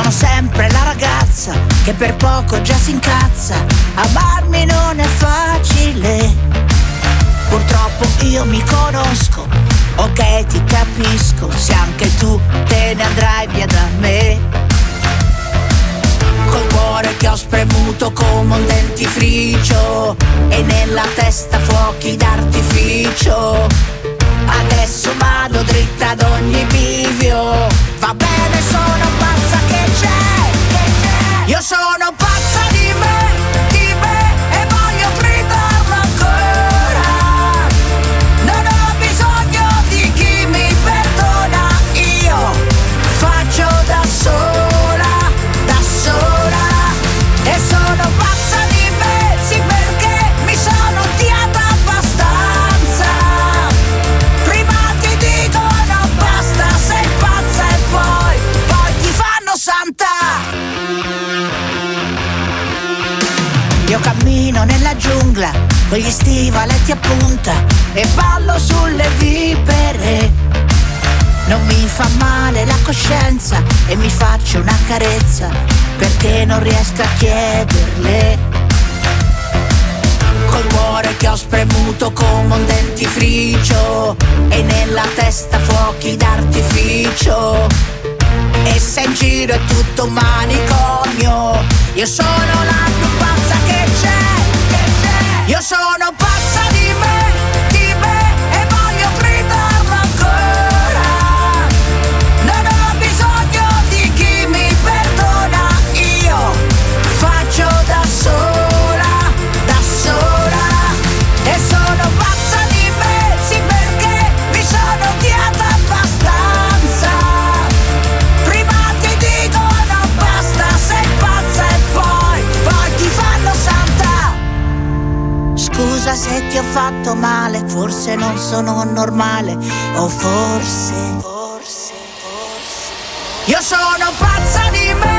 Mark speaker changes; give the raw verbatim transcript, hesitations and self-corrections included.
Speaker 1: Sono sempre la ragazza che per poco già si incazza. Amarmi non è facile. Purtroppo io mi conosco, ok ti capisco, se anche tu te ne andrai via da me. Col cuore che ho spremuto come un dentifricio e nella testa fuochi d'artificio. Adesso vado dritta ad ogni bivio. Va bene, sono pazza, che c'è, che c'è? Io sono pazza di me, di me, e voglio gridarlo ancora. Non ho bisogno di chi mi perdona. Io faccio da sola, da sola. E sono pazza di me, sì, perché mi sono odiata abbastanza. Prima ti dicono basta, sei pazza, e poi, poi ti fanno santa. Io cammino nella giungla con gli stivaletti a punta e ballo sulle vipere. Non mi fa male la coscienza e mi faccio una carezza perché non riesco a chiederle. Col cuore che ho spremuto come un dentifricio e nella testa fuochi d'artificio. E se in giro è tutto un manicomio, io sono la più pazza che c'è, che c'è. Io sono pazza di me, di me, e voglio gridarlo ancora. Non ho bisogno di chi mi perdona. Io faccio da sola, da sola. E sono pazza di me, sì, perché mi sono odiata abbastanza. Prima ti dicono basta, sei pazza, e poi, poi ti fanno santa. Scusa se ti ho fatto male, forse non sono normale, o forse, forse, forse. Io sono pazza di me.